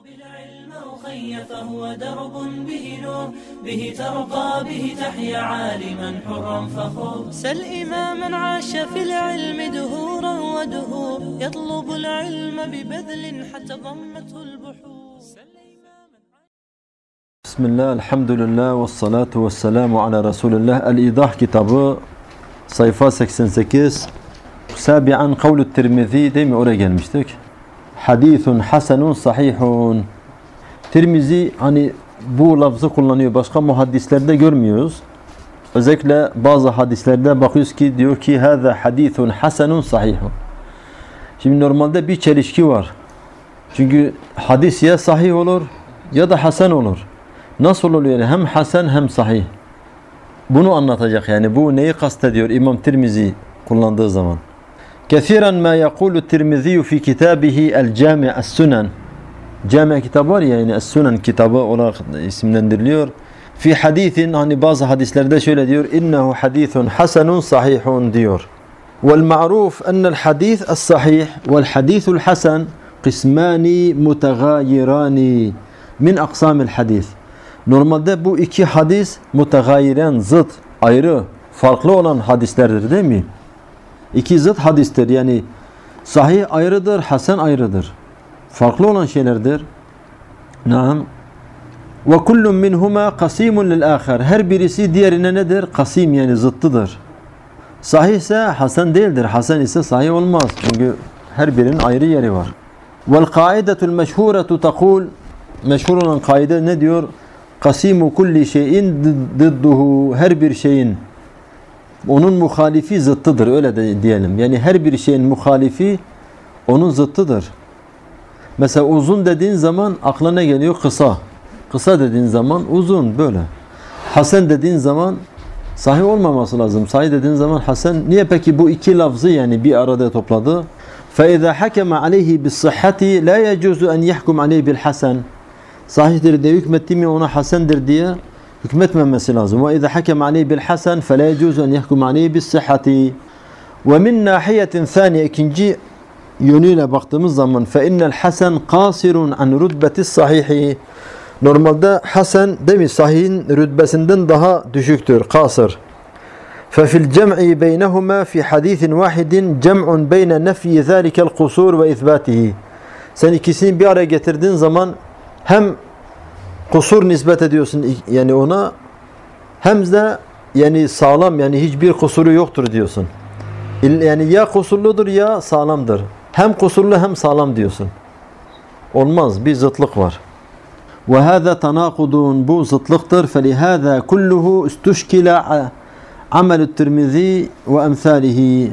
بالعلم أخي فهو درب به نور به ترقى به تحيا عالما حرا فخور سل إماما عاش في العلم دهورا ودهور يطلب العلم ببذل حتى ضمته البحور. بسم الله الحمد لله والصلاة والسلام على رسول الله. الإيضاح kitabı sayfa 88. Sabi'an kavlu Tirmizi değil mi? Oraya gelmiştik. Hadithun hasenun sahihun. Tirmizi hani bu lafzı kullanıyor. Başka muhaddislerde görmüyoruz. Özellikle bazı hadislerde bakıyoruz ki diyor ki hâzâ hadithun hasenun sahihun. Şimdi normalde bir çelişki var. Çünkü hadis ya sahih olur ya da hasen olur. Nasıl oluyor yani? Hem hasen hem sahih. Bunu anlatacak yani. Bu neyi kastediyor İmam Tirmizi kullandığı zaman? Kesiren ma yaqulu Tirmizi fi kitabihi el-Cami' es-Sunan. Cami' kitabı var ya, yani es-Sunan kitabı olarak isimlendiriliyor. Fi hadisin, hani bazı hadislerde şöyle diyor. İnnehu hadithun hasenun sahihun diyor. Vel ma'ruf enel hadis es-sahih vel hadisul hasen kısmani mutagayirani min aksamil hadis. Normalde bu iki hadis mutagayiren, zıt, ayrı, farklı olan hadislerdir değil mi? İki zıt hadistir. Yani sahih ayrıdır, hasen ayrıdır. Farklı olan şeylerdir. Naam. Ve kullun minhuma qasimun lil ahar. Her birisi diğerine nedir? Kasim, yani zıttıdır. Sahih ise hasen değildir. Hasen ise sahih olmaz. Çünkü her birinin ayrı yeri var. Vel kaidetul meşhuretu tekul. Meşhur olan kaide ne diyor? Kasimu kulli şeyin dıdduhu. Her bir şeyin onun muhalifi zıttıdır, öyle de diyelim. Yani her bir şeyin muhalifi onun zıttıdır. Mesela uzun dediğin zaman aklına geliyor kısa. Kısa dediğin zaman uzun, böyle. Hasen dediğin zaman sahih olmaması lazım. Sahih dediğin zaman hasen. Niye peki bu iki lafzı yani bir arada topladı? فَاِذَا حَكَمَ عَلَيْهِ بِالصِّحَّةِ لَا يَجُوزُ أَنْ يَحْكُمْ عَلَيْهِ بِالْحَسَنِ. Sahihtir diye hükmetti mi ona hasendir diye hükmetmemesi lazım. وَاِذَا حَكَمَ عَلَيْهِ بِالْحَسَنِ فَلَا يَجُوزُ أَنْ يَحْكُمْ عَلَيْهِ بِالصِّحَّةِ. وَمِنْ نَاحِيَةٍ ثَانِيَ, ikinci yönüyle baktığımız zaman فَاِنَّ الْحَسَنْ قَاصِرٌ عَنْ رُتْبَةِ الصَّحِيحِ. Normalde hasen değil mi? Sahihin rütbesinden daha düşüktür. Kasır. فَفِي الْجَمْعِ بَيْنَهُمَا فِي حَدِيثٍ وَاحِدٍ جَمْعٌ بَيْنَ نَفْيِ ذَٰلِكَ الْقُصُورِ وَاِثْبَاتِهِ. Sen ikisini bir araya getirdiğin zaman hem kusur nispet ediyorsun yani ona, hem de yani sağlam, yani hiçbir kusuru yoktur diyorsun. Yani ya kusurludur ya sağlamdır. Hem kusurlu hem sağlam diyorsun. Olmaz, bir zıtlık var. وَهَذَا تَنَاقُدٌ, bu zıtlıktır. فَلِهَذَا كُلُّهُ اُسْتُشْكِلَ عَمَلُ التِّرْمِذِي وَاَمْثَالِهِ.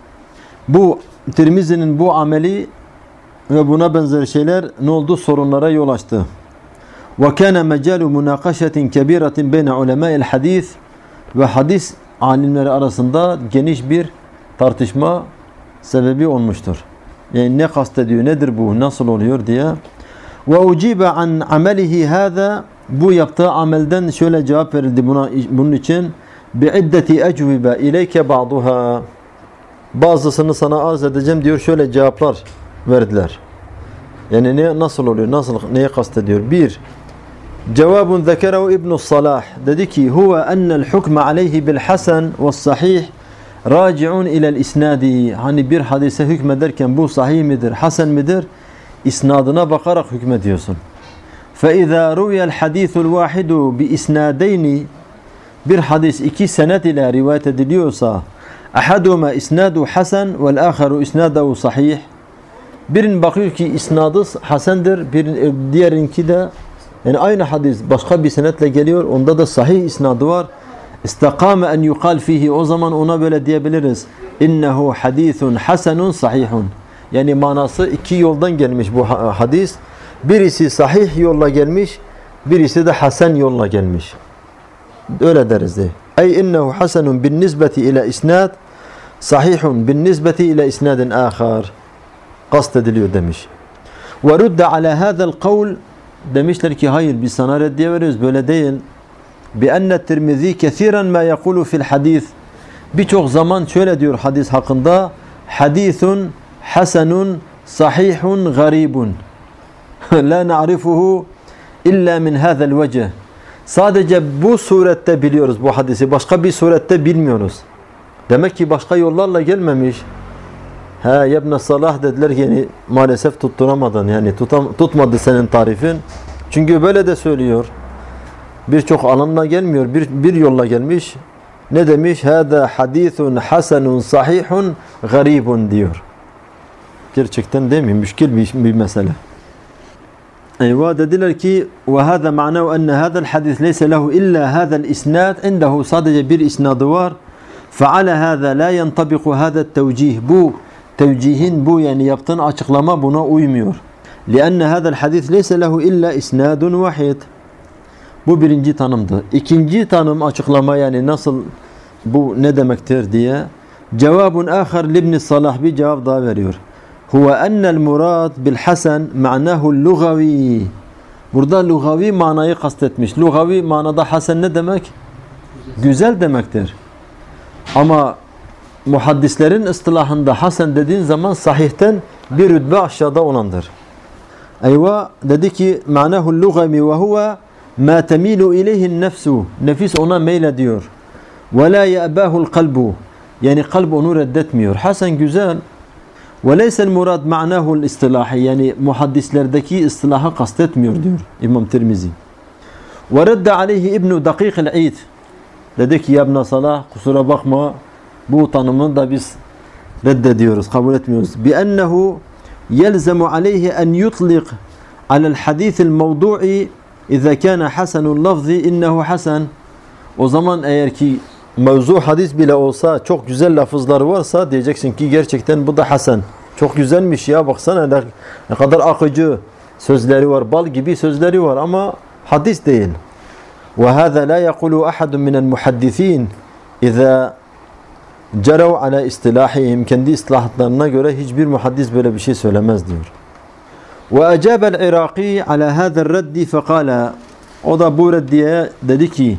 Bu Tirmizi'nin bu ameli ve buna benzer şeyler ne oldu? Sorunlara yol açtı. وَكَانَ مَجَالُ مُنَاقَشَةٍ كَبِيرَةٍ بَيْنَ عُلَمَاءِ الْحَدِيثِ. Ve hadis alimleri arasında geniş bir tartışma sebebi olmuştur. Yani ne kastediyor, nedir bu, nasıl oluyor diye. وَاُجِيبَ عَنْ عَمَلِهِ هَذَا. Bu yaptığı amelden şöyle cevap verildi bunun için. بِعِدَّةِ اَجْوِبَ اِلَيْكَ بَعْضُهَا. Bazısını sana arz edeceğim diyor, şöyle cevaplar verdiler. Yani nasıl oluyor, neye kastediyor? Bir, cevabun zekerehu İbn-i Salah. Dedi ki, huve ennel hukme aleyhi bil hasen ve sahih raci'un ilel isnadi. Hani bir hadise hükmederken bu sahih midir, hasen midir? İsnadına bakarak hükmediyorsun. فَاِذَا رُوْيَ الْحَدِيثُ الْوَاحِدُ بِاِسْنَادَيْنِ. Bir hadis iki senet ile rivayet ediliyorsa, اَحَدُمَا اِسْنَادُ حَسَنْ وَالْآخَرُ اِسْنَادَهُ sahih. Birin bakıyor ki isnadı hasendir, diğerinki de yani aynı hadis başka bir senetle geliyor, onda da sahih isnadı var. İstakame en yuqal fihi, o zaman ona böyle diyebiliriz. İnnehu hadithun hasenun sahihun. Yani manası iki yoldan gelmiş bu hadis. Birisi sahih yolla gelmiş, birisi de hasen yolla gelmiş. Öyle deriz de. Ey innehu hasenun bin nisbeti ile isnad, sahihun bin nisbeti ile isnadin ahar. Kast ediliyor demiş. Ve rudde ala hâzel kavl. Demişler ki hayır, biz sana reddiye veriyoruz, böyle değil. بِأَنَّ التِّرْمِذِي كَثِيرًا مَا يَقُولُ فِي الْحَدِيثِ. Birçok zaman şöyle diyor hadis hakkında. Hadithun hasenun sahihun garibun. la na'rifuhu illa min hadzal vecih. Sadece bu surette biliyoruz bu hadisi. Başka bir surette bilmiyoruz. Demek ki başka yollarla gelmemiş. Ha İbn Salah dediler ki yani maalesef tutturamadın. Yani tutmadı senin tarifin. Çünkü böyle de söylüyor. Birçok alanla gelmiyor. Bir yolla gelmiş. Ne demiş? Hâdâ hadîthun hasenun sahihun garibun diyor. Gerçekten değil mi? Müşkil bir mesele. Eyvah dediler ki ve hâzâ ma'nâhu enne hâzâl hadîth leyse lehu illa hâzâl isnâd indehu sadece bir isnadı var. فَعَلَى هَذَا لَا يَنْطَبِقُ هَذَا التَّوْجِيهِ bu tevcihin bu yani yaptığın açıklama buna uymuyor. لِأَنَّ هَذَا الْحَدِيث لَيْسَ لَهُ إِلَّا إِسْنَادٌ وَحِيدٌ Bu birinci tanımdı. İkinci tanım açıklama yani nasıl bu ne demektir diye cevabun ahar libn Salah bir cevap daha veriyor. Huve ennel murad bil hasen ma'nahu lugavi. Burada lugavi manayı kastetmiş. Lugavi manada hasen ne demek? Güzel demektir. Ama muhaddislerin ıstılahında hasen dediğin zaman sahihten bir rütbe aşağıda olandır. Eyvah dedi ki ma'nahu lugavi ve huve ma temilu ileyhin nefsu. Nefis ona meylediyor. Ve la ye'bâhul kalbu. Yani kalp onu reddetmiyor. Hasen güzel. Ve leysel murad ma'nahul istilahi. Yani muhaddislerdeki istilahı kastetmiyor diyor İmam Tirmizi. Ve redde aleyhi İbn-i Dakîk-el-İd. Dedi ki ya İbn Salah kusura bakma bu tanımını da biz reddediyoruz, kabul etmiyoruz. Bi'ennehu yelzemu aleyhi en yutliq alel hadîthil mevdu'i İzâ kâne hasenul lafzi innehu hasen. O zaman eğer ki mevzu hadis bile olsa çok güzel lafızları varsa diyeceksin ki gerçekten bu da hasen. Çok güzelmiş ya baksana ne kadar akıcı sözleri var, bal gibi sözleri var ama hadis değil. Ve hâzâ lâ yekulû ahadun minel muhaddisîn izâ cerev ala istilâhihim. Kendi istilahatlarına göre hiçbir muhaddis böyle bir şey söylemez diyor. وأجاب العراقي على هذا الرد فقال o da bu reddiye dedi ki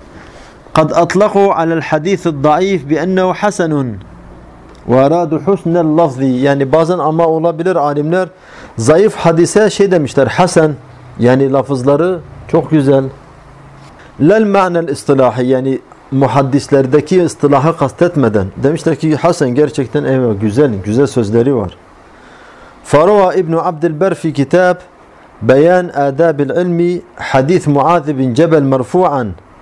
قد أطلقوا على الحديث الضعيف بأنه حسن وأرادوا حسن اللفظ yani bazen ama olabilir alimler zayıf hadise şey demişler hasen yani lafızları çok güzel lel ma'nel istilahi yani muhaddislerdeki istilahı kastetmeden demişler ki hasen gerçekten evet güzel sözleri var. فروى ابن عبد البر في كتاب بيان آداب العلم حديث معاذ بن جبل مرفوعا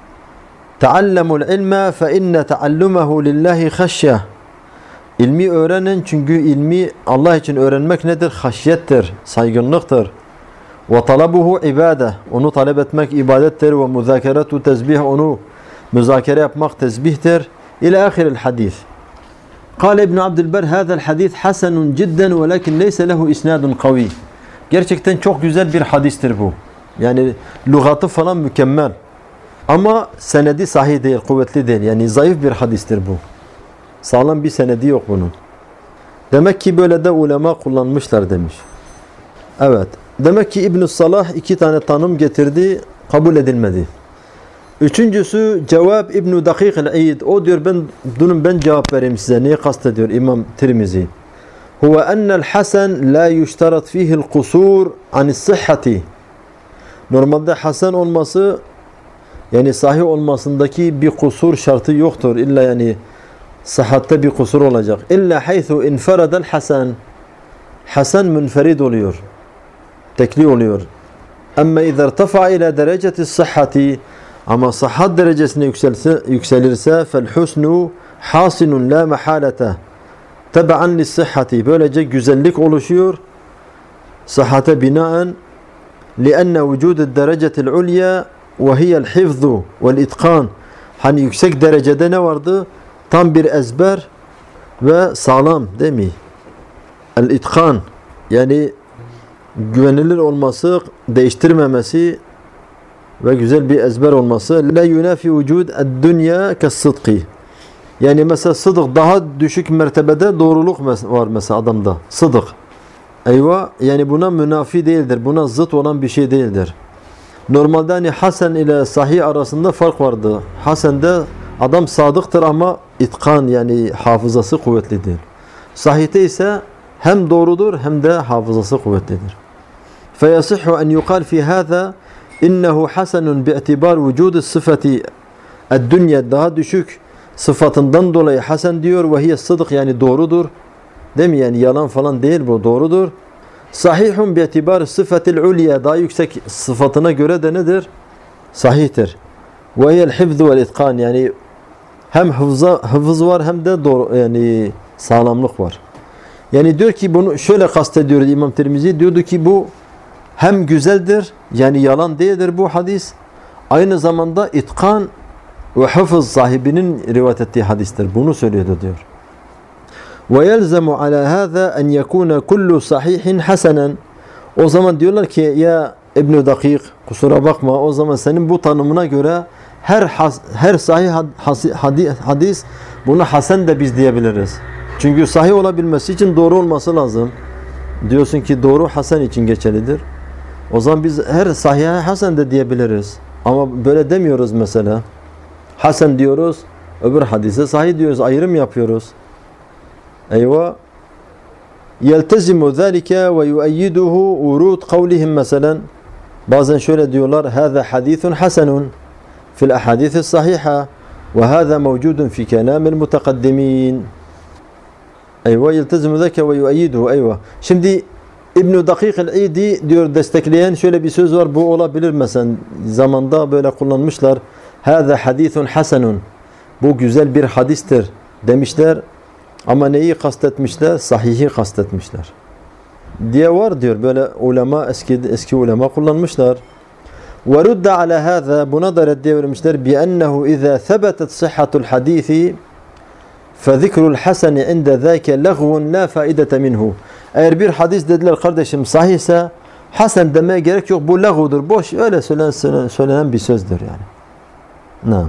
تعلموا العلم فإن تعلمه لله خشية İlmi öğrenin çünkü ilmi Allah için öğrenmek nedir? Haşyettir, saygınlıktır. Ve talabuhu ibade. Onu talep etmek ibadettir ve müzakeretu tezbih onu müzakere yapmak tezbihtir. İlâ ahiril hadis. قال ابن عبد البر هذا الحديث حسن جدا ولكن ليس له إسناد قوي. Gerçekten çok güzel bir hadistir bu. Yani lügatı falan mükemmel. Ama senedi sahih değil, kuvvetli değil. Yani zayıf bir hadistir bu. Sağlam bir senedi yok bunun. Demek ki böyle de ulema kullanmışlar demiş. Evet. Demek ki İbn Salah iki tane tanım getirdi, kabul edilmedi. Üçüncüsü cevap İbn-i Dakîk-el-İd. O diyor ben cevap vereyim size. Neyi kastediyor İmam Tirmizi? Huve ennel hasen la yuştarat fihil kusur anis sıhhati. Normalde hasen olması yani sahih olmasındaki bir kusur şartı yoktur. İlla yani sıhhatte bir kusur olacak. İlla haythu inferadel hasen. Hasen münferid oluyor. Tekli oluyor. Ama izâ irtefa ila dereceti sıhhati ama sıhhat derecesine yükselirse fel husnu hasinun la mahalete tebe'an lis sıhhati. Böylece güzellik oluşuyor sıhhate binaen lienne vücuded derecetil ulya ve hiyel hifzu vel itkan. Hani yüksek derecede ne vardı? Tam bir ezber ve sağlam değil mi? El itkan yani güvenilir olması, değiştirmemesi ve güzel bir ezber olması. La yunafi vücud ad-dunya kes-sıdqi. Yani mesela sıdık daha düşük mertebede doğruluk var mesela adamda. Sıdık. Eyvah yani buna münafi değildir. Buna zıt olan bir şey değildir. Normalde hani hasen ile sahih arasında fark vardı. Hasen'de adam sadıktır ama itkan yani hafızası kuvvetlidir. Sahihte ise hem doğrudur hem de hafızası kuvvetlidir. فيصح أن يقال في هذا إنه حسن باعتبار وجود الصفة الدنيا daha düşük sıfatından dolayı hasen diyor ve hiye sıdık yani doğrudur. Değil mi? Yani yalan falan değil bu, doğrudur. Sahihun bi'tibar sıfatil ulya daha yüksek sıfatına göre de nedir? Sahihtir. Ve hiyel hifz vel itqan yani hem hıfız var hem de doğru yani sağlamlık var. Yani diyor ki bunu şöyle kastediyor İmam Tirmizi, diyordu ki bu hem güzeldir yani yalan değildir bu hadis. Aynı zamanda itkan ve hafız sahibinin rivayet ettiği hadistir. Bunu söylüyordu diyor. Ve yelzemu ala hâzâ en yekûne kullu sahihin hasenen. O zaman diyorlar ki ya İbn-i Dakik kusura bakma, o zaman senin bu tanımına göre her sahih hadis buna hasen de biz diyebiliriz. Çünkü sahih olabilmesi için doğru olması lazım. Diyorsun ki doğru hasen için geçerlidir. O zaman biz her sahihe hasen de diyebiliriz. Ama böyle demiyoruz mesela. Hasen diyoruz, öbür hadise sahih diyoruz, ayrım yapıyoruz. Eyvah. Yeltezimu zâlike ve yueyyiduhu urud kavlihim mesela. Bazen şöyle diyorlar, hâzâ hadîthun hasenun fil ahadîthis sahiha ve hâzâ mevcudun fi kelâmil mutekaddimin. Eyvah, yeltezimu zâlike ve yueyyiduhu. Eyvah. Şimdi İbn-i Dakik el-İdi diyor, destekleyen şöyle bir söz var, bu olabilir mesela. Zamanda böyle kullanmışlar. Hâzâ hadîthun hasenun. Bu güzel bir hadistir demişler. Ama neyi kastetmişler? Sahihi kastetmişler. Diye var diyor. Böyle ulema, eski ulema kullanmışlar. Ve rudde ala hâzâ, buna da reddiye vermişler. Bi ennehu izâ sebetet sıhhatul hadîthi fe zikrul haseni inde zâke lagvun la faidete minhu. Eğer bir hadis dediler kardeşim sahihse hasen demeye gerek yok. Bu lagvudur. Boş öyle söylenen bir sözdür yani. Naam.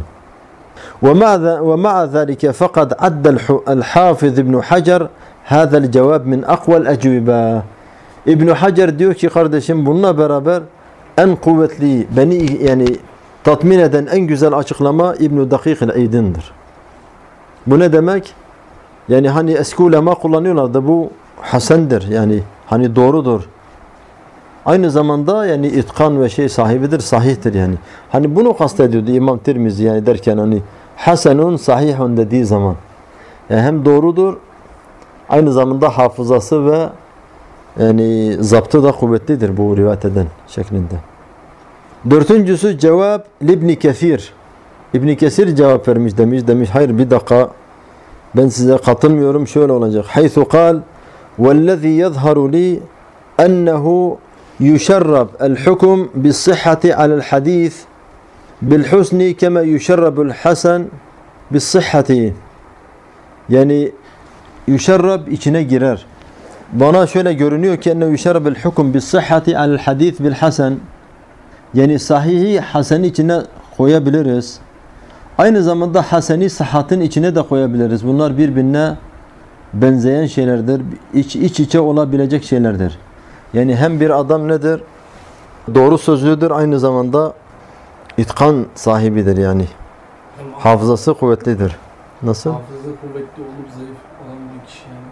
ومع ذلك فقد عد الحافظ ابن حجر هذا الجواب من أقوى الأجوبة. İbn Hacer diyor ki kardeşim bununla beraber en kuvvetli, beni yani tatmin eden en güzel açıklama İbn Dakik el-İd'indir. Bu ne demek? Yani hani eski ulema kullanıyorlar da bu hasendir yani hani doğrudur. Aynı zamanda yani itkan ve şey sahibidir, sahihtir yani. Hani bunu kastediyordu İmam Tirmizi yani derken hani hasenun sahihun dediği zaman. Yani hem doğrudur, aynı zamanda hafızası ve yani zaptı da kuvvetlidir bu rivayet eden şeklinde. Dördüncüsü cevap İbn Kesir. İbn Kesir cevap vermiş demiş hayır bir dakika ben size katılmıyorum, şöyle olacak. Haythu kal vellezî yezharu li ennehu يشرب الحكم بالصحة على الحديث بالحسن كما يشرب الحسن بالصحة. Yani yuşarrab içine girer. Bana şöyle görünüyor ki enne yuşarrab el hukum bis sihhati al hadis bil hasan. Yani sahihi haseni içine koyabiliriz. Aynı zamanda haseni sıhhatın içine de koyabiliriz. Bunlar birbirine benzeyen şeylerdir. İç içe olabilecek şeylerdir. Yani hem bir adam nedir? Doğru sözlüdür, aynı zamanda itkan sahibidir yani. Hafızası kuvvetlidir. Nasıl? Hafızası kuvvetli olup zayıf olan bir kişi yani.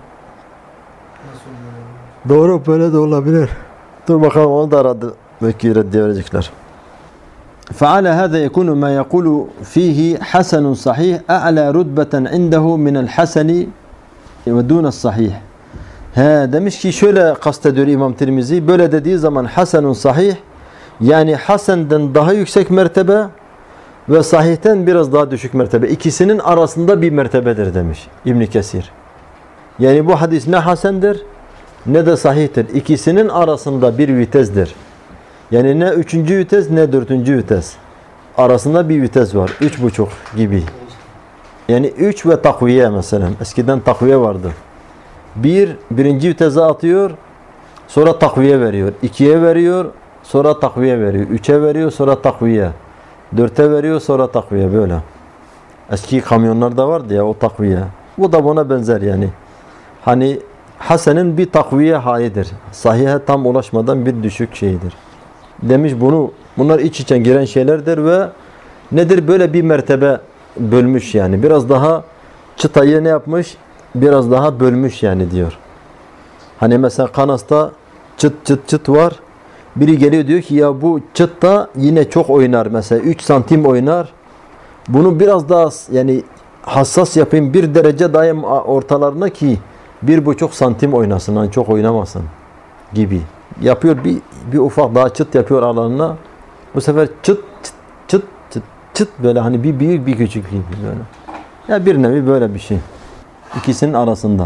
Nasıl oluyor? Doğru, böyle de olabilir. Dur bakalım, onu da aradı. Belki reddiye verecekler. فعلى هذا يكون ما يقول فيه حسن صحيح أعلى رتبة عنده من الحسن ودون الصحيح. Demiş ki şöyle kastediyor İmam Tirmizi, böyle dediği zaman hasenun sahih yani hasenden daha yüksek mertebe ve sahihten biraz daha düşük mertebe. İkisinin arasında bir mertebedir demiş İbn Kesir. Yani bu hadis ne hasendir ne de sahihtir. İkisinin arasında bir vitesdir. Yani ne üçüncü vites ne dördüncü vites. Arasında bir vites var. 3,5 gibi. Yani 3 ve takviye mesela. Eskiden takviye vardı. Birinci vitese atıyor, sonra takviye veriyor. 2'ye veriyor, sonra takviye veriyor. 3'e veriyor, sonra takviye. 4'e veriyor, sonra takviye, böyle. Eski kamyonlarda vardı ya o takviye. Bu da buna benzer yani. Hani hasenin bir takviye halidir. Sahihe tam ulaşmadan bir düşük şeydir. Demiş bunlar iç içe giren şeylerdir ve nedir? Böyle bir mertebe bölmüş yani. Biraz daha çıtayı ne yapmış? Biraz daha bölmüş yani diyor. Hani mesela kanasta çıt çıt çıt var. Biri geliyor diyor ki ya bu çıt da yine çok oynar, mesela 3 santim oynar. Bunu biraz daha yani hassas yapayım, 1 derece daim ortalarına ki 1,5 santim oynasın, yani çok oynamasın gibi. Yapıyor bir ufak daha çıt yapıyor alanına. Bu sefer çıt çıt çıt çıt çıt böyle hani bir büyük bir küçük gibi böyle. Ya bir nevi böyle bir şey. İkisinin arasında.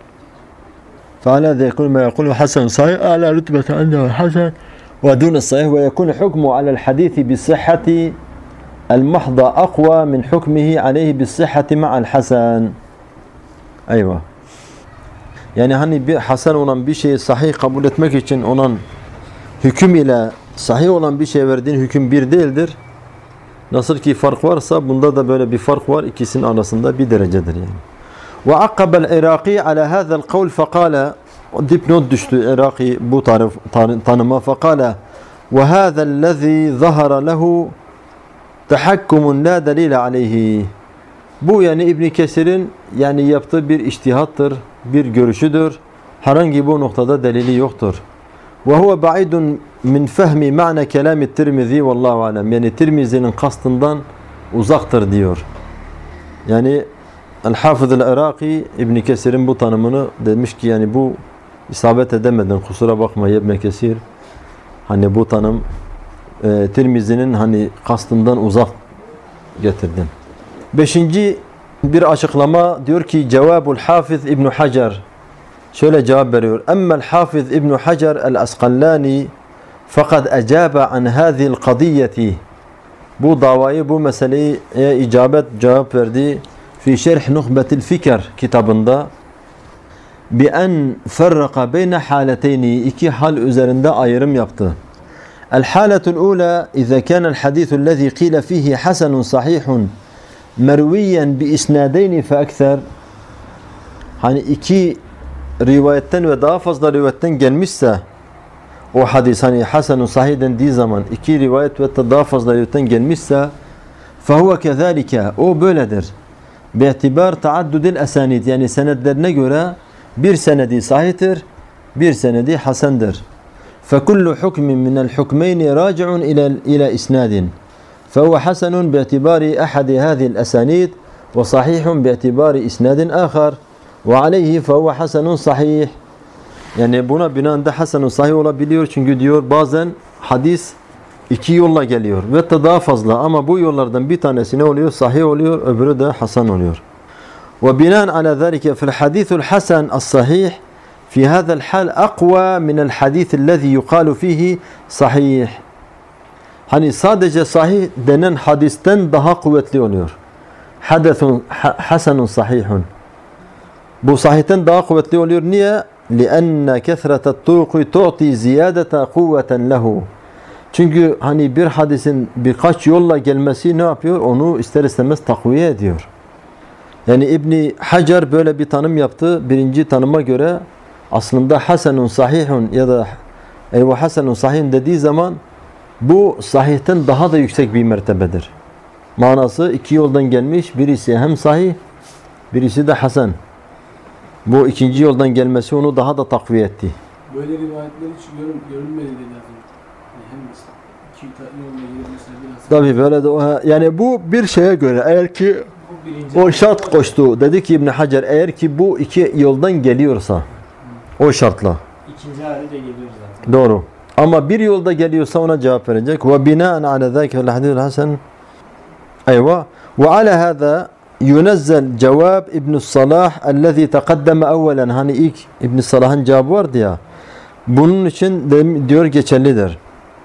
فعلى يقول ما يقول حسن صحيح أعلى رتبة عنده الحسن ودون الصحيح ويكون حكمه على الحديث بالصحة المحضة أقوى من حكمه عليه بالصحة مع الحسن. أيوة. Yani hani bir hasen olan bir şeyi sahih kabul etmek için onun hüküm ile sahih olan bir şey verdiğin hüküm bir değildir. Nasıl ki fark varsa bunda da böyle bir fark var. İkisinin arasında bir derecedir yani. وعقب العراقي على هذا القول فقال dipnot düştü Iraki bu tanıma فقال وهذا الذي ظهر له تحكم لا دليل عليه. Bu yani İbn Kesir'in yani yaptığı bir içtihattır, bir görüşüdür. Herhangi bu noktada delili yoktur. وهو بعيد من فهم معنى كلام الترمذي والله أعلم. Yani Tirmizi'nin kastından uzaktır diyor. Yani El-Hafız el-Iraki İbn Kesir'in bu tanımını demiş ki yani bu isabet edemedin, kusura bakma İbn Kesir. Hani bu tanım Tirmizi'nin hani kastından uzak getirdin. 5. bir açıklama diyor ki Cevabul Hafiz İbn Hacer şöyle cevap veriyor. Emmel Hafiz İbn Hacer el-Asqalani fakat ecaba an hadhihi al-qadiyeti. Bu davayı, bu meseleyi icabet cevap verdi. Fi şerh Nuhbetil Fikr kitabında bi en ferraka beyne haleteyni, iki hal üzerinde ayrım yaptı. El haletul ula iza kana el hadithu allazi qila fihi hasanun sahihun merviyen bi isnadeyni fe ekser. Hani iki rivayetten ve daha fazla rivayetten gelmişse o hadis, hani hasanun sahih dendiği zaman iki rivayet ve daha fazla rivayetten gelmişse fehuve kezalike, o böyledir. Bi'tibar taaddudil esanid, yani senedlerine göre bir senedi sahihtir, bir senedi hasendir. Fekullu hukmin minel hukmeyni raci'un ila isnadin. Fehuve hasenun bi'tibari ahadi hadhihi esanid ve sahihun bi'tibari isnadin ahar. Ve aleyhi fehuve hasenun sahih. Yani buna binaen de hasenun sahih olabiliyor. Çünkü diyor bazen hadis iki yolla geliyor ve de daha fazla, ama bu yollardan bir tanesi ne oluyor? Sahih oluyor, öbürü de hasan oluyor. Ve binaen ala zalike fil hadithul hasan as-sahih fi hada'l hal aqwa min el hadith'ellezî yuqalu fihi sahih. Hani sadece sahih denen hadisten daha kuvvetli oluyor. Hadesun hasanun sahihun. Bu sahihten daha kuvvetli oluyor. Niye? لِأَنَّ كَثْرَةَ الطُّرُقِ تُعْطِي زِيَادَةَ قُوَّةً لَهُ. Çünkü hani bir hadisin birkaç yolla gelmesi ne yapıyor? Onu ister istemez takviye ediyor. Yani İbni Hacer böyle bir tanım yaptı. Birinci tanıma göre aslında hasenun sahihun ya da hasenun sahihun dediği zaman bu sahihten daha da yüksek bir mertebedir. Manası iki yoldan gelmiş. Birisi hem sahih, birisi de hasen. Bu ikinci yoldan gelmesi onu daha da takviye etti. Böyle rivayetler hiç görülmedi dedi adam. Hem iki yolla gelirse biraz. Tabii böyle de yani bu bir şeye göre, eğer ki o şart koştu. Dedi ki İbn Hacer, eğer ki bu iki yoldan geliyorsa o şartla. İkinci hali de geliyor zaten. Doğru. Ama bir yolda geliyorsa ona cevap verecek. Ve binaen ala zâke vel hadîthul hasen. Eyvah. Ve ala hâzâ yunezzel cevab İbn Salah ellezî teqaddeme evvelen. Hani ilk İbn Salah'ın cevabı vardı ya. Bunun için de, diyor, geçerlidir.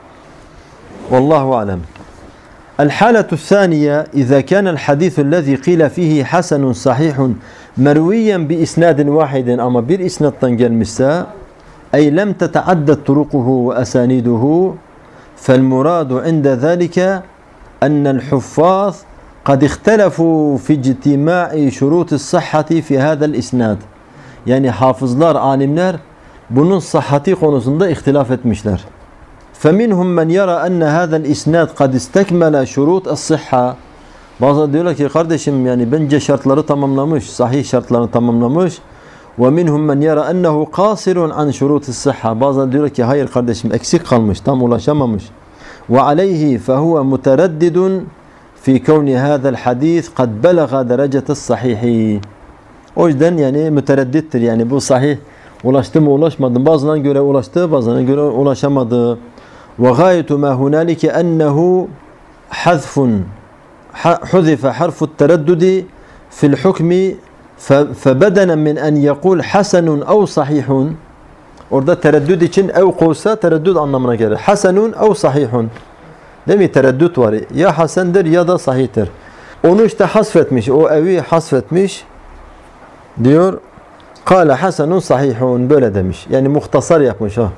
Vallahu alem. الحالة الثانية إذا كان الحديث الذي قيل فيه حسن صحيح مرويا بإسناد واحد أما بالإسناد gelmişse أي لم تتعدد طرقه وأسانيده فالمراد عند ذلك أن الحفاظ قد اختلفوا في اجتماع شروط الصحة في هذا الإسناد. Yani hafızlar, alimler bunun sahhati konusunda ihtilaf etmişler. فَمِنْهُمْ مَنْ يَرَى أَنَّ هَذَا الْإِسْنَادِ قَدْ اسْتَكْمَلَ شُرُوطَ الصِّحَّةِ. Bazıları diyorlar ki kardeşim yani bence şartları tamamlamış, sahih şartlarını tamamlamış. وَمِنْهُمْ مَنْ يَرَى أَنَّهُ قَاصِرٌ عَنْ شُرُوطِ الصِّحَّةِ Bazen diyor ki hayır kardeşim eksik kalmış, tam ulaşamamış. وَعَلَيْهِ فَهُوَ مُتَرَدِّدٌ فِي كَوْنِ هَذَا الْحَدِيثِ قَدْ بَلَغَ دَرَجَةَ الصَّحِيحِ O yüzden yani mütereddittir. Yani bu sahih ulaştı mı ulaşmadı mı? Bazılarına göre ulaştı, bazılarına göre ulaşamadı. وَغَايَةُ مَا هُنَالِكَ أَنَّهُ حَذْفٌ حُذِفَ حَرْفُ التَّرَدُّدِ فِي الْحُكْمِ فَبَدَنًا مِنْ أَنْ يَقُولْ حَسَنٌ اَوْ صَحِيحٌ Orada tereddüt için ev koysa tereddüt anlamına gelir. Hasenun ev sahihun. Değil mi? Tereddüt var. Ya hasendir ya da sahihtir. Onu işte hasfetmiş. O evi hasfetmiş. Diyor. Kâle hasenun sahihun. Böyle demiş. Yani muhtasar yapmış ha.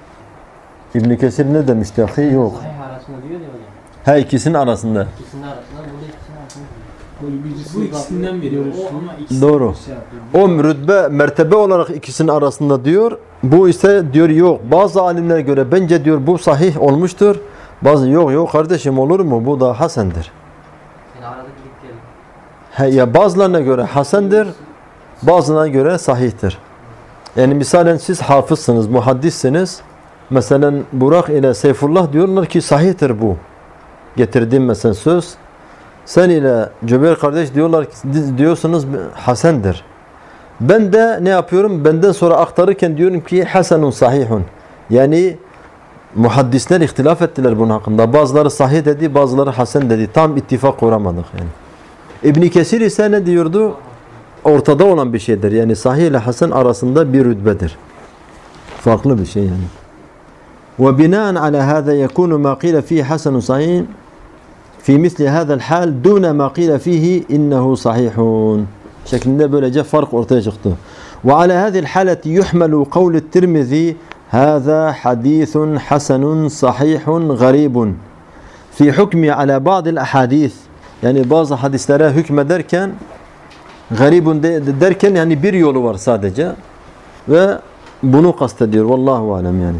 İbn Kesir ne demişti? Yok. Sahih arasında diyor ya hocam. Ha ikisinin arasında. İkisinin arasında, burada ikisinin arasında. Bu ikisinden veriyor. O ama ikisi Doğru. şey yapıyor. O rütbe, mertebe olarak ikisinin arasında diyor. Bu ise diyor yok. Bazı alimlere göre bence diyor bu sahih olmuştur. Bazı yok kardeşim olur mu? Bu da hasendir. Yani arada gidip gelin. Ya bazılarına göre hasendir. Bazılarına göre sahihtir. Yani misalen siz hafızsınız, muhaddissiniz. Mesela Burak ile Seyfullah diyorlar ki sahihtir bu. Getirdiğim mesela söz. Sen ile Cübeyr kardeş diyorsunuz hasendir. Ben de ne yapıyorum? Benden sonra aktarırken diyorum ki hasenun sahihun. Yani muhaddisler ihtilaf ettiler bunun hakkında. Bazıları sahih dedi, bazıları hasen dedi. Tam ittifak kuramadık yani. İbn Kesir ise ne diyordu? Ortada olan bir şeydir. Yani sahih ile hasen arasında bir rütbedir. Farklı bir şey yani. Ve binaen ala hâzâ yekûnu mâ qîle fîhî hasenun sahih fi misli hâzâl hâl dûne mâ qîle fîhî innehu sahihun. Şeklinde böylece fark ortaya çıktı. Ve ala hâzîl hâleti yuhmelu kavlu Tirmizi hâzâ hadîthun hasenun sahihun garibun fi hukmi ala ba'dil ahadîth. Yani bazı hadislere hükmederken garibun derken yani bir yolu var sadece ve bunu kastediyor. Vallahu alem yani.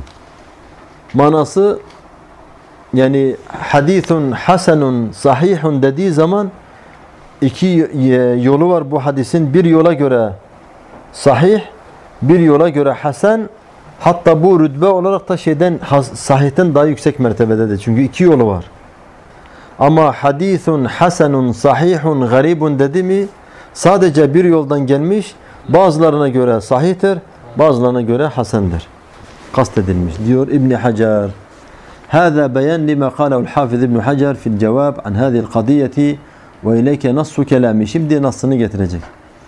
Manası yani hadithun hasenun sahihun dediği zaman iki yolu var bu hadisin. Bir yola göre sahih, bir yola göre hasen. Hatta bu rütbe olarak da sahihten daha yüksek mertebededir. Çünkü iki yolu var. Ama hadithun hasenun sahihun garibun dedi mi sadece bir yoldan gelmiş. Bazılarına göre sahihtir, bazılarına göre hasendir. Kastedilmiş diyor İbn Hacer. هذا بيان لما قاله الحافظ ابن حجر في الجواب عن هذه القضية وإليك نص كلامي. Şimdi nasını getirecek.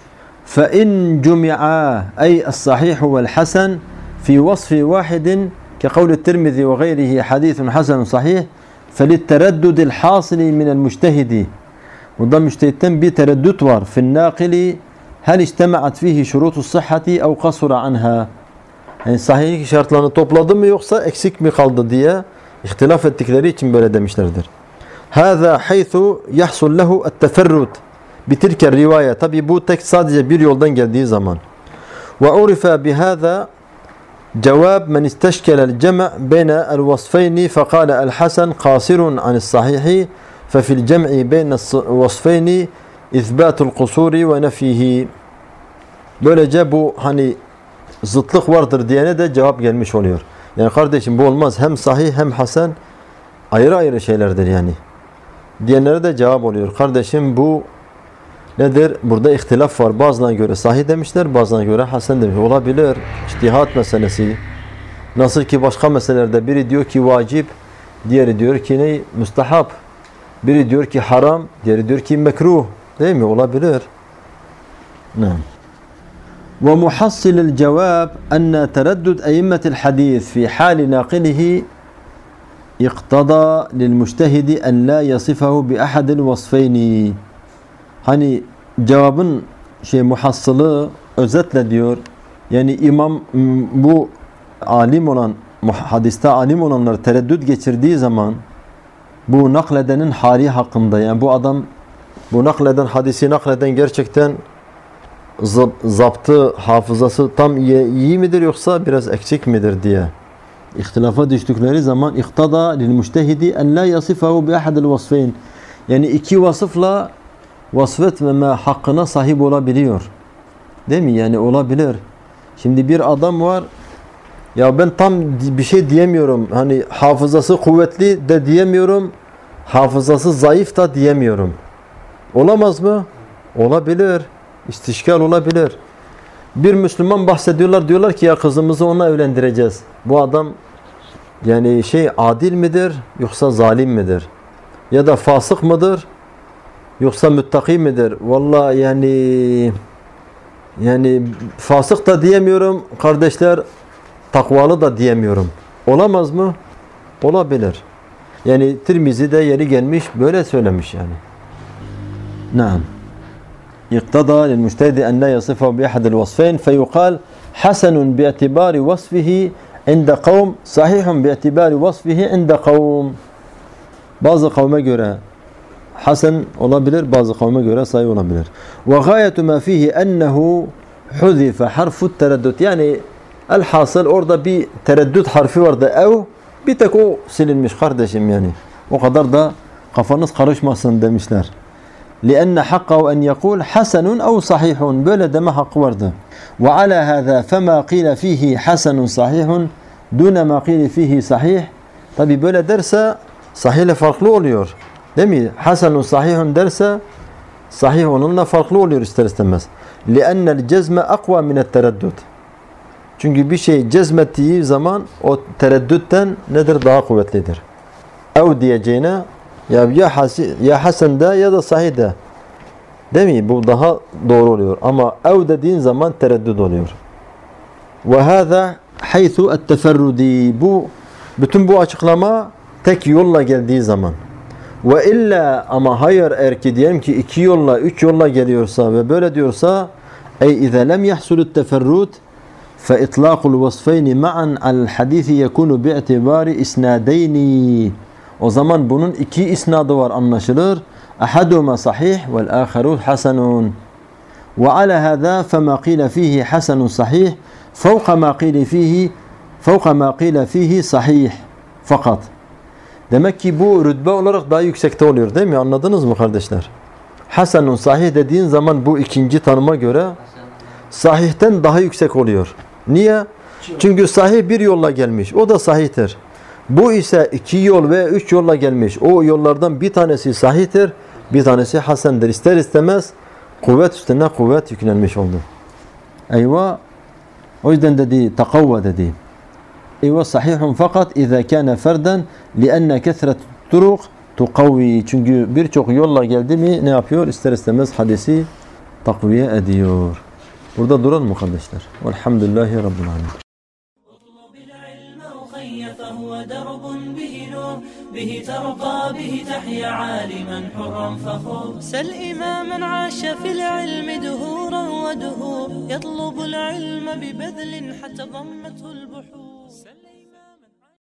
فإن جمعا أي الصحيح والحسن في وصف واحد كقول الترمذي وغيره حديث حسن صحيح فللتردد الحاصل من المجتهد. Burada müçtehitten bir tereddüt var. في الناقل هل اجتمعت فيه شروط الصحة أو قصر عنها. Yani sahihlik şartlarını topladı mı yoksa eksik mi kaldı diye ihtilaf ettikleri için böyle demişlerdir. هذا حيث يحصل له التفرد بتلك الرواية. Tabi bu tek sadece bir yoldan geldiği zaman. وعرف بهذا جواب من استشكل الجمع بين الوصفين فقال الحسن قاصر عن الصحيح ففي الجمع بين الوصفين إثبات القصور ونفيه. Böylece bu hani zıtlık vardır diyene de cevap gelmiş oluyor. Yani kardeşim bu olmaz. Hem sahih hem hasen ayrı ayrı şeylerdir yani. Diyenlere de cevap oluyor. Kardeşim bu nedir? Burada ihtilaf var. Bazılarına göre sahih demişler, bazılarına göre hasen demişler. Olabilir. İçtihat meselesi. Nasıl ki başka meselelerde biri diyor ki vacip, diğeri diyor ki ne? Müstahap. Biri diyor ki haram, diğeri diyor ki mekruh. Değil mi? Olabilir. Ne? ومحصل الجواب أن تردد أئمة الحديث في حال ناقله اقتضى للمجتهد أن لا يصفه بأحد الوصفين. Hani cevabın muhassılı özetle diyor. Yani imam bu alim olan hadiste alim olanlar tereddüt geçirdiği zaman bu nakledenin hali hakkında yani bu adam bu nakleden hadisi nakleden gerçekten zaptı, hafızası tam iyi midir yoksa biraz eksik midir diye ihtilafa düştükleri zaman iktada lil mujtehidi en la yasifahu bi ahadil vasfayn. Yani iki vasıfla vasfetmeme hakkına sahip olabiliyor. Değil mi? Yani olabilir. Şimdi bir adam var, ya ben tam bir şey diyemiyorum. Hani hafızası kuvvetli de diyemiyorum. Hafızası zayıf da diyemiyorum. Olamaz mı? Olabilir. İstişkal olabilir. Bir Müslüman bahsediyorlar, diyorlar ki ya kızımızı ona evlendireceğiz. Bu adam yani adil midir yoksa zalim midir? Ya da fasık mıdır yoksa müttaki midir? Vallahi yani fasık da diyemiyorum kardeşler, takvalı da diyemiyorum. Olamaz mı? Olabilir. Yani Tirmizi'de yeri gelmiş böyle söylemiş yani. Naam. اقتضى للمجتهد أن لا يصفه بأحد الوصفين فيقال حسن باعتبار وصفه عند قوم صحيح باعتبار وصفه عند قوم. Bazı kavme göre hasen olabilir, bazı kavme göre sahih olabilir. Ve gayet ma fihi ennehu huzife harfu tereddüt. Yani elhasıl orada bir tereddüt harfi vardı. Bir tek o silinmiş kardeşim yani. O kadar da kafanız karışmasın demişler. لأن حقه أن يقول حسن أو صحيح. Böyle deme hakkı vardı. وعلى هذا فما قيل فيه حسن صحيح دون ما قيل فيه صحيح. Tabi böyle derse sahih ile farklı oluyor. Değil mi? Hasanun sahihun derse sahih onunla farklı oluyor ister istemez. لأن الجزم أقوى من التردد. Çünkü bir şey cezmettiği zaman o tereddütten nedir? Daha kuvvetlidir. Ev diyeceğine ya hasen de ya da sahih de. Değil mi? Bu daha doğru oluyor. Ama ev dediğin zaman tereddüt oluyor. Ve hâzâ haythu etteferrudi. Bütün bu açıklama tek yolla geldiği zaman. Ve illa ama hayır eğer ki diyelim ki 2 yolla 3 yolla geliyorsa ve böyle diyorsa izâ lem yahsulü't teferrud fe itlâkul vasfeyni ma'an al hadisi yekunu bi'tibari isnadeyni. O zaman bunun 2 isnadı var anlaşılır. Ahaduma sahih vel aharu hasanun. Ve ala hâzâ fema qîle fîhî hasanun sahih fevka ma qîle fîhî sahih. Fakat demek ki bu rütbe olarak daha yüksekte oluyor değil mi? Anladınız mı kardeşler? Hasanun sahih dediğin zaman bu ikinci tanıma göre sahihten daha yüksek oluyor. Niye? Çünkü sahih bir yolla gelmiş. O da sahihtir. Bu ise 2 yol ve 3 yolla gelmiş. O yollardan bir tanesi sahihtir, bir tanesi hasendir. İster istemez kuvvet üstüne kuvvet yüklenmiş oldu. Eyvah. O yüzden dedi, takavva dedi. Eyvah sahihun fakat izâ kâne ferden li'enne kesret turuk tukavvi. Çünkü birçok yolla geldi mi ne yapıyor? İster istemez hadisi takviye ediyor. Burada duralım mı kardeşler? Velhamdülillahi Rabbil alemin. فهو درب به نور به ترقى به تحيا عالما حرا فخور سل إماما عاش في العلم دهورا ودهور يطلب العلم ببذل حتى ضمته البحور